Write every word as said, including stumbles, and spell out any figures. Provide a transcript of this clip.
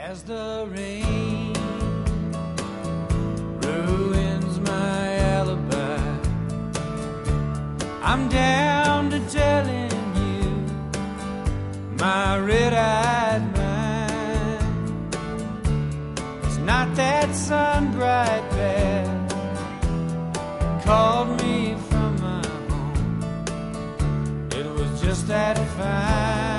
As the rain ruins my alibi, I'm down to telling you my red-eyed mind. It's not that sun-bright bad called me from my home. It was just that fine.